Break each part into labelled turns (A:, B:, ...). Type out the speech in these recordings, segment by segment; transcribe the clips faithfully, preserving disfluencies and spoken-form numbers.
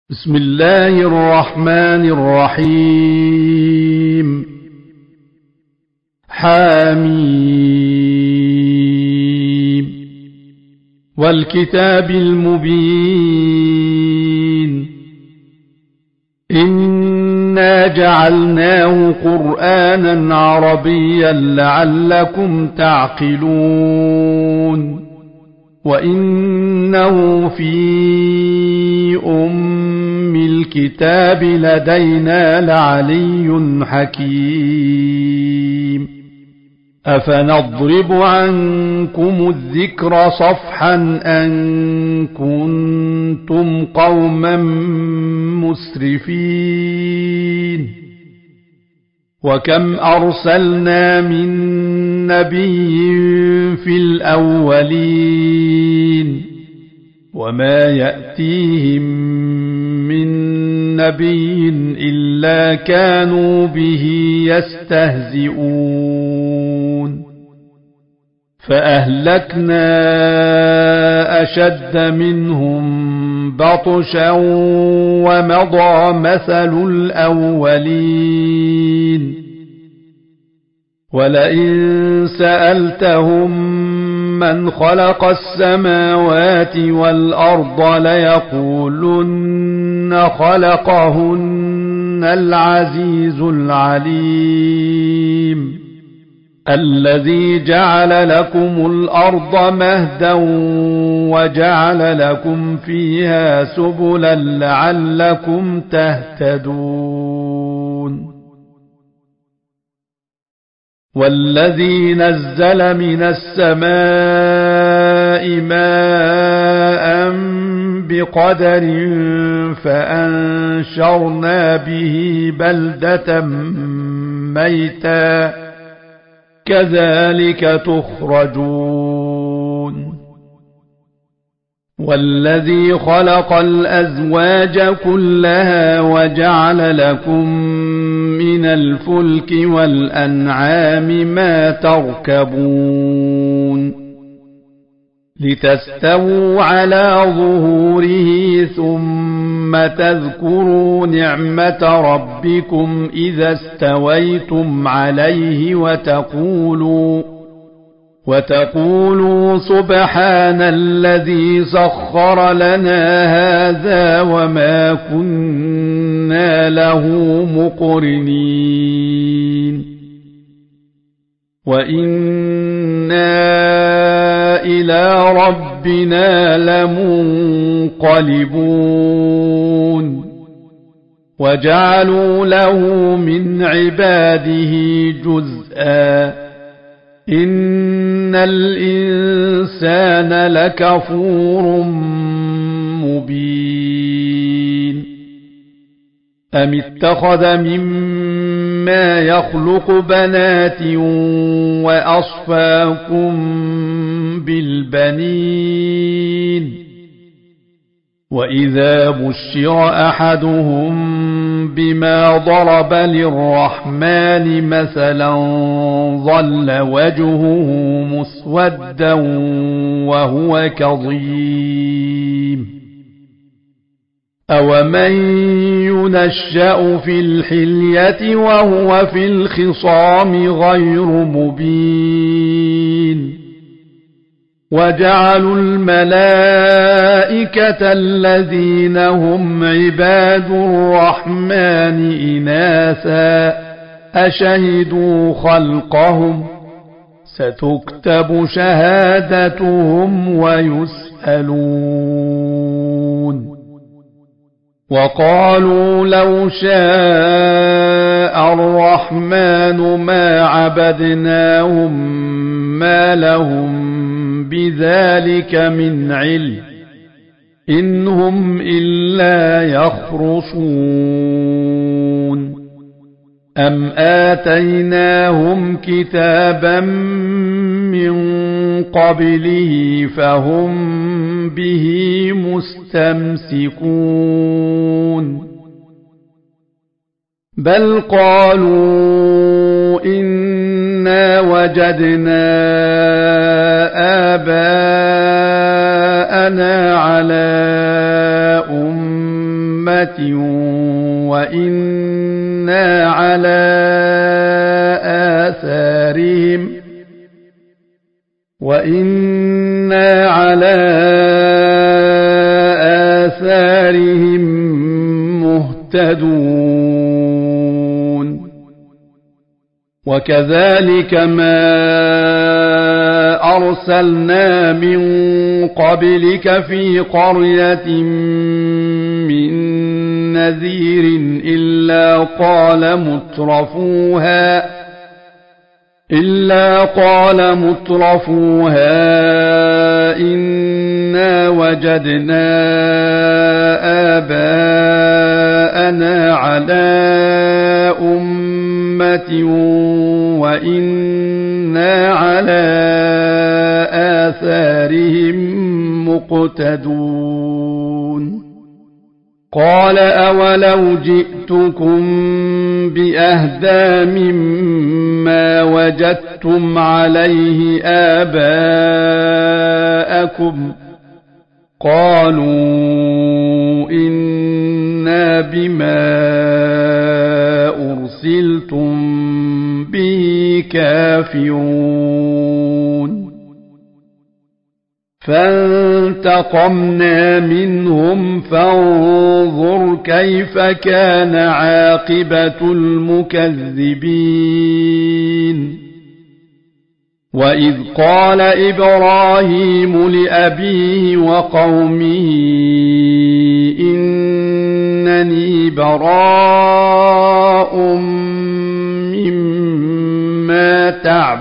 A: بسم الله الرحمن الرحيم. حميم والكتاب المبين إنا جعلناه قرآنا عربيا لعلكم تعقلون وإنه في أم الكتاب لدينا لعلي حكيم. أفنضرب عنكم الذكر صفحا أن كنتم قوما مسرفين وكم أرسلنا من نبي في الأولين وما يأتيهم من نبي إلا كانوا به يستهزئون فأهلكنا أشد منهم بطشا ومضى مثل الأولين ولئن سألتهم من خلق السماوات والأرض ليقولن خلقهن العزيز العليم الذي جعل لكم الأرض مهدا وجعل لكم فيها سبلا لعلكم تهتدون والذي نزل من السماء ماء بقدر فأنشرنا به بلدة ميتا كذلك تخرجون والذي خلق الأزواج كلها وجعل لكم من الفلك والأنعام ما تركبون لتستووا على ظهوره ثم تذكروا نعمة ربكم إذا استويتم عليه وتقولوا وتقولوا سبحان الذي سخر لنا هذا وما كنا له مقرنين وإنا إلى ربنا لمنقلبون وجعلوا له من عباده جزءا إن الإنسان لكفور مبين أم اتخذ مما يخلق بنات وأصفاكم بالبنين وإذا بشر أحدهم بما ضرب للرحمن مثلا ظل وجهه مسودا وهو كظيم أومن ينشأ في الحلية وهو في الخصام غير مبين وجعلوا الملائكة الذين هم عباد الرحمن إناثا أشهدوا خلقهم ستكتب شهادتهم ويسألون وقالوا لو شاء الرحمن ما عبدناهم ما لهم بذلك من علم إن هم إلا يخرصون أم آتيناهم كتابا من قبله فهم به مستمسكون بل قالوا إنا وجدنا آباءنا على أمة أمة وإنا على آثارهم وإنا على آثارهم مهتدون وكذلك ما أرسلنا من قبلك في قرية من نذير إلا قال مترفوها إلا قال مترفوها إنا وجدنا آباءنا على أمة وإنا على آثارهم مقتدون قال أولو جئتكم بأهدى مما وجدتم عليه آباءكم قالوا إنا بما أرسلتم به كافرون فانتقمنا منهم فانظر كيف كان عاقبة المكذبين وإذ قال إبراهيم لأبيه وقومه إنني براء مما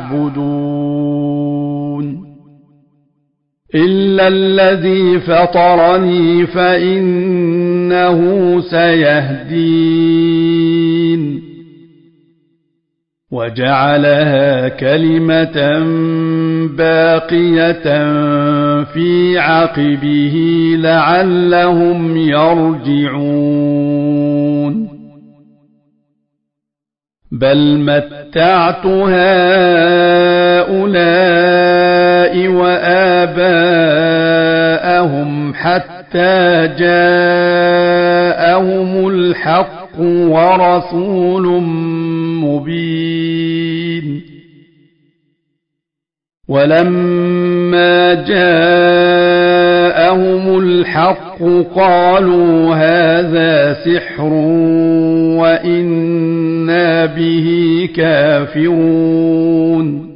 A: تعبدون إلا الذي فطرني فإنه سيهدين وجعلها كلمة باقية في عقبه لعلهم يرجعون بل متعت هؤلاء وآباءهم حتى جاءهم الحق ورسول مبين ولما جاءهم الحق قالوا هذا سحر وإنا به كافرون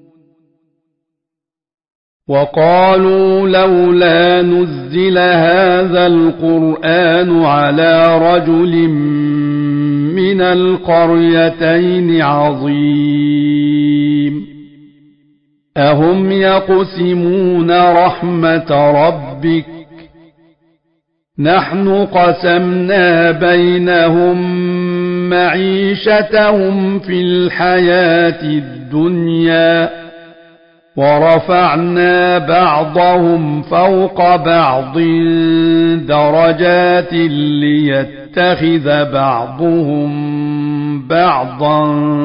A: وقالوا لولا نزل هذا القرآن على رجل من القريتين عظيم أهم يقسمون رحمة ربك نحن قسمنا بينهم معيشتهم في الحياة الدنيا ورفعنا بعضهم فوق بعض درجات ليتخذ بعضهم بعضا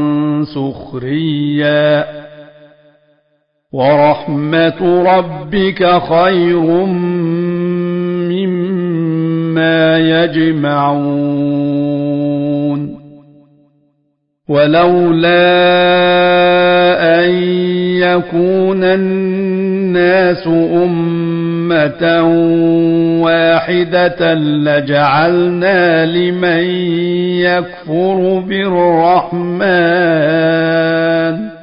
A: سخريا ورحمة ربك خير مما يجمعون ولولا أن يكون الناس أمة واحدة لجعلنا لمن يكفر بالرحمن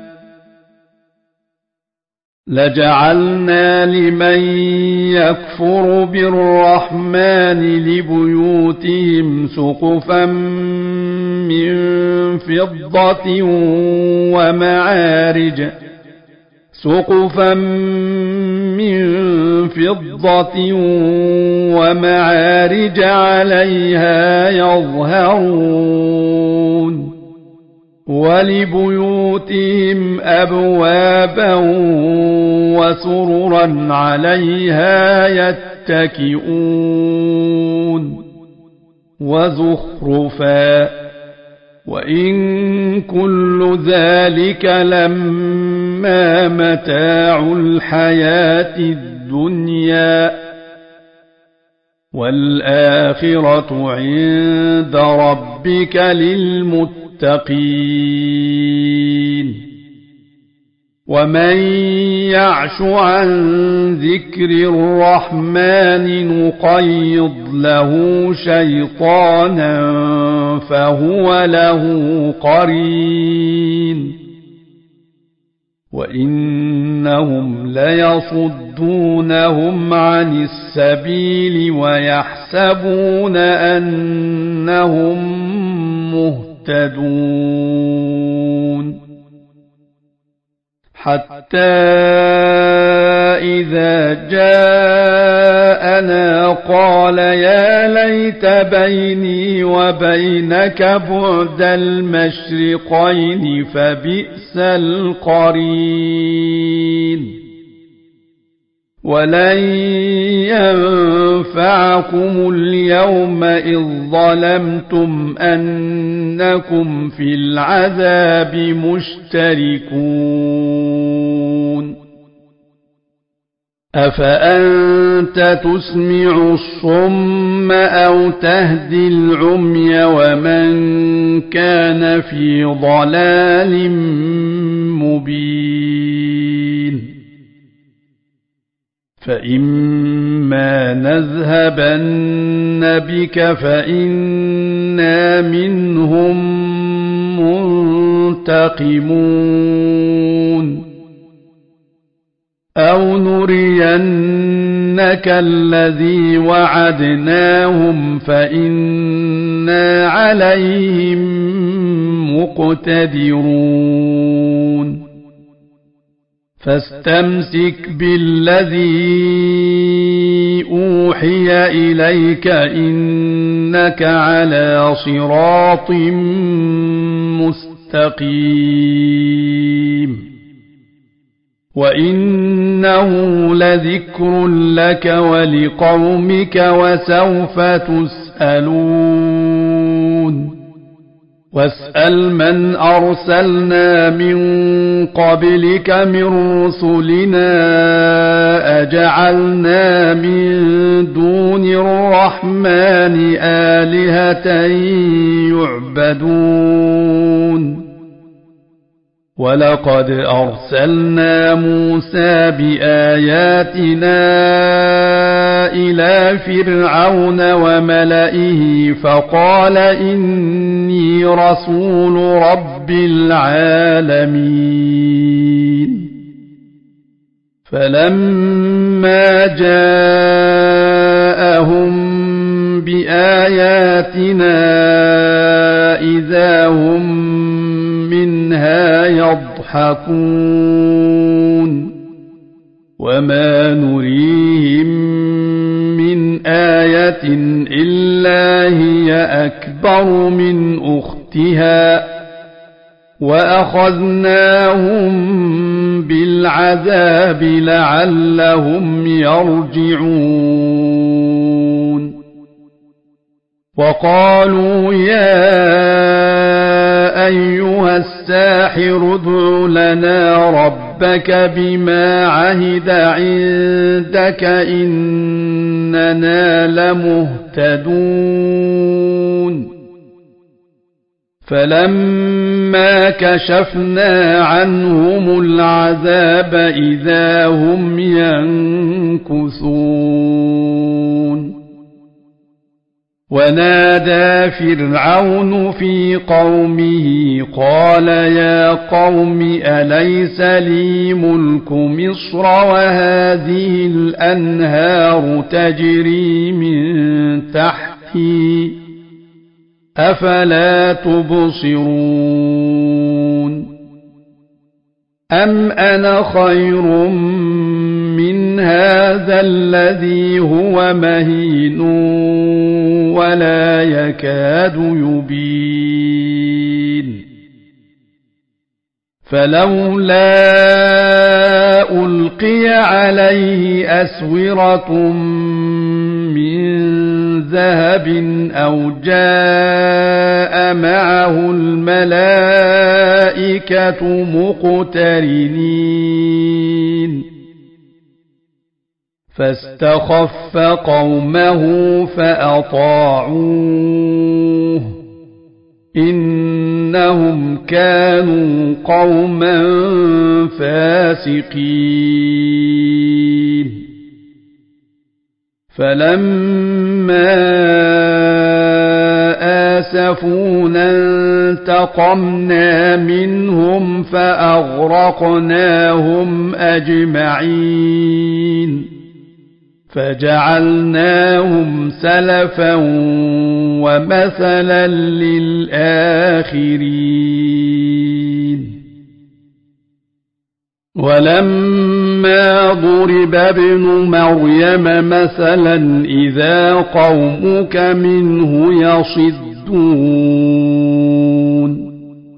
A: لجعلنا لمن يكفر بالرحمن لبيوتهم سقفا من فضة ومعارج سقفا من فضة ومعارج عليها يظهرون ولبيوتهم أبوابا وسررا عليها يتكئون وزخرفا وإن كل ذلك لما متاع الحياة الدنيا والآخرة عند ربك للمتقين ومن يعش عن ذكر الرحمن نقيض له شيطانا فهو له قرين وإنهم ليصدونهم عن السبيل ويحسبون أنهم مهتدون حتى إذا جاءنا قال يا ليت بيني وبينك بعد المشرقين فبئس القرين ولن ينفعكم اليوم إذ ظلمتم أنكم في العذاب مشتركون أفأنت تسمع الصم أو تهدي العمي ومن كان في ضلال مبين فإما نذهبن بك فإنا منهم منتقمون أو نرينك الذي وعدناهم فإنا عليهم مقتدرون فاستمسك بالذي أوحي إليك إنك على صراط مستقيم وإنه لذكر لك ولقومك وسوف تسألون واسأل من أرسلنا من قبلك من رسلنا أجعلنا من دون الرحمن آلهة يعبدون ولقد أرسلنا موسى بآياتنا إلى فرعون وملئه فقال إني رسول رب العالمين فلما جاءهم بآياتنا إذا هم منها يضحكون وما نريهم من آية إلا هي أكبر من أختها وأخذناهم بالعذاب لعلهم يرجعون وقالوا يا أيها الساحر ادع لنا ربك بما عهد عندك إننا لمهتدون فلما كشفنا عنهم العذاب إذا هم ينكثون ونادى فرعون في قومه قال يا قوم أليس لي ملك مصر وهذه الأنهار تجري من تحتي أفلا تبصرون أم أنا خير من هذا الذي هو مهين ولا يكاد يبين فلولا ألقي عليه أسورة من ذهب أو جاء معه الملائكة مقترنين فاستخف قومه فأطاعوه إنهم كانوا قوما فاسقين فلما آسفونا انتقمنا منهم فأغرقناهم أجمعين فجعلناهم سلفا ومثلا للآخرين ولما ضرب ابن مريم مثلا إذا قومك منه يصدون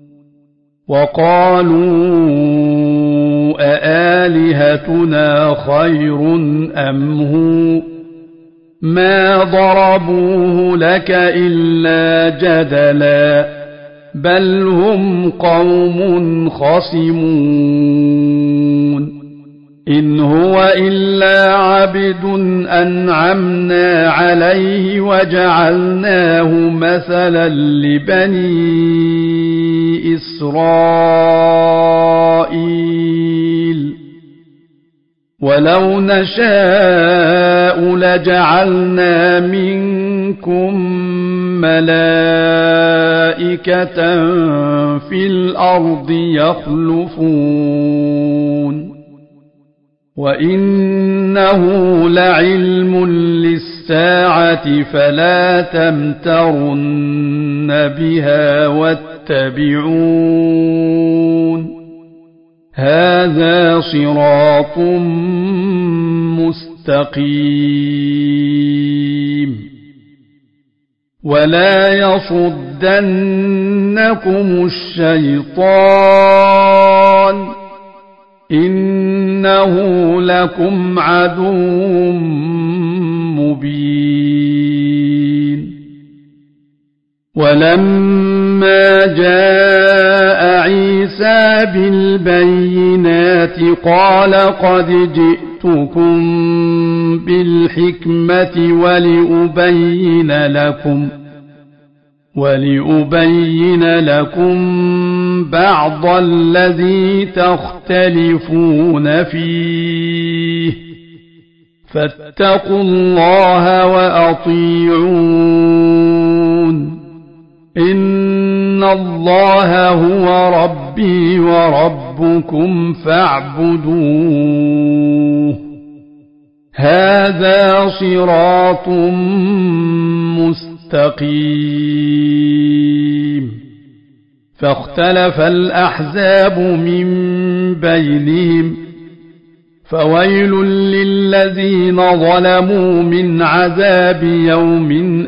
A: وقالوا أآلهتنا خير أم هو ما ضربوه لك إلا جدلا بل هم قوم خصمون إن هو إلا عبد أنعمنا عليه وجعلناه مثلا لبني إسرائيل ولو نشاء لجعلنا منكم ملائكة في الأرض يخلفون وإنه لعلم للساعة فلا تمترن بها واتبعون هذا صراط مستقيم ولا يصدنكم الشيطان إنه لكم عدو مبين ولما جاء عيسى بالبينات قال قد جئتكم بالحكمة ولأبين لكم ولأبين لكم بعض الذي تختلفون فيه فاتقوا الله وأطيعون إن الله هو ربي وربكم فاعبدوه هذا صراط مستقيم فاختلف الأحزاب من بينهم فويل للذين ظلموا من عذاب يوم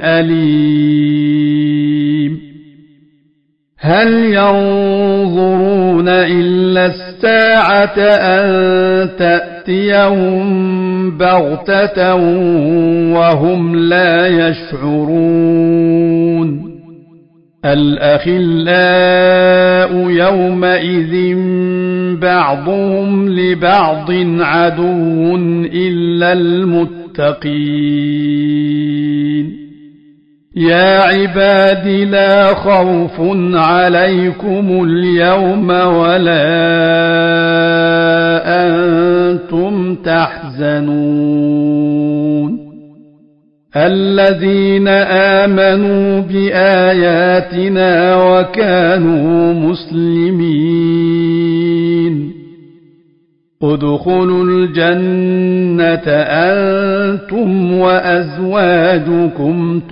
A: أليم هل ينظرون إلا الساعة أن تأتيهم بغتة وهم لا يشعرون الأخلاء يومئذ بعضهم لبعض عدو إلا المتقين يا عباد لا خوف عليكم اليوم ولا أنتم تحزنون الذين آمنوا بآياتنا وكانوا مسلمين ادخلوا الجنة أنتم وأزواجكم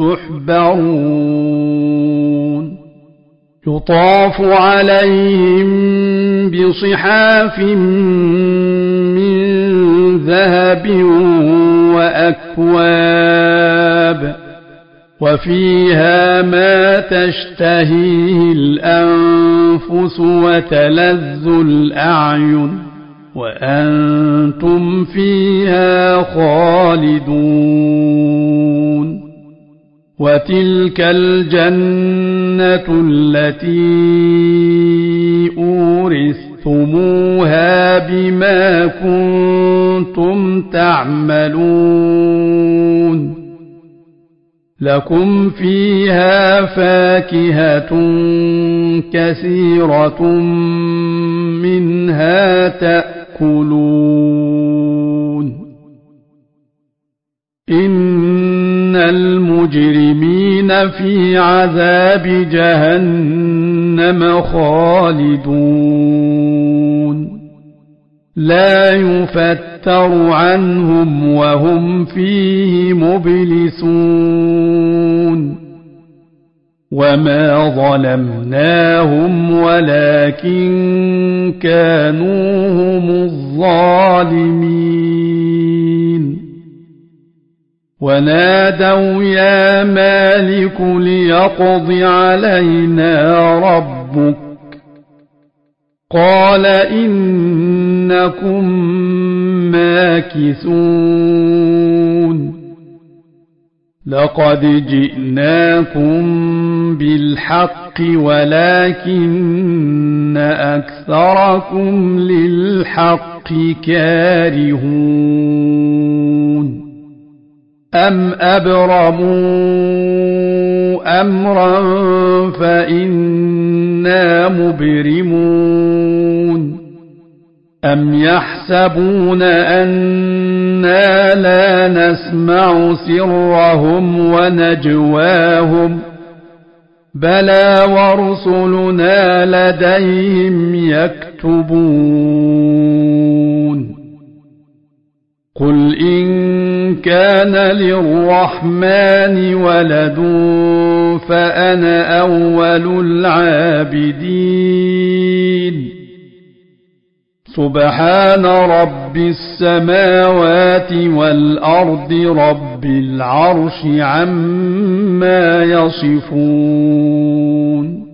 A: تحبرون يطاف عليهم بصحاف من ذهب وأكواب وفيها ما تشتهيه الأنفس وتلذ الأعين وأنتم فيها خالدون وتلك الجنة التي أورثتموها أورثتموها بما كنتم تعملون لكم فيها فاكهة كثيرة منها تأكلون إن المجرمين في عذاب جهنم خالدون لا يفتر عنهم وهم فيه مبلسون وما ظلمناهم ولكن كانوا هم الظالمين ونادوا يا مالك ليقض علينا ربك قال إنكم ماكثون لقد جئناكم بالحق ولكن أكثركم للحق كارهون أم أبرموا أمرا فإنا مبرمون أم يحسبون أنا لا نسمع سرهم ونجواهم بلى ورسلنا لديهم يكتبون قل إن كان للرحمن ولد فأنا أول العابدين سبحان رب السماوات والأرض رب العرش عما يصفون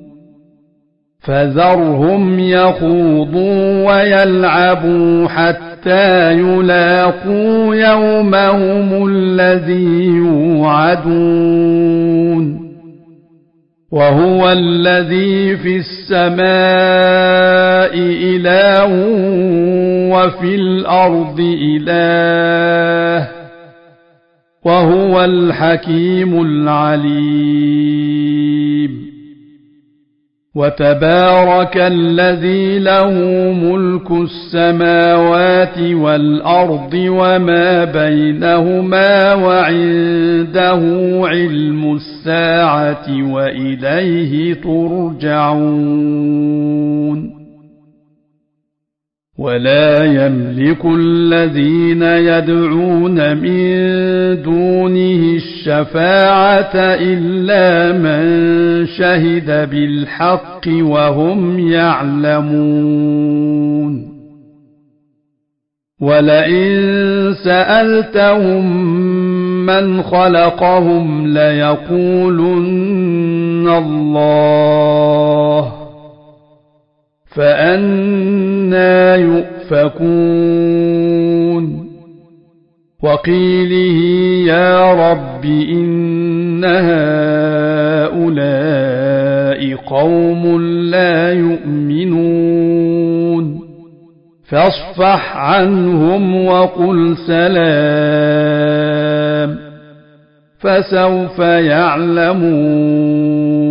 A: فذرهم يخوضوا ويلعبوا حتى يلاقوا يومهم الذي يوعدون وهو الذي في السماء إله وفي الأرض إله وهو الحكيم العليم وتبارك الذي له ملك السماوات والأرض وما بينهما وعنده علم الساعة وإليه ترجعون ولا يملك الذين يدعون من دونه الشفاعة إلا من شهد بالحق وهم يعلمون ولئن سألتهم من خلقهم ليقولن الله فأنى يؤفكون وقيله يا رب إن هؤلاء قوم لا يؤمنون فاصفح عنهم وقل سلام فسوف يعلمون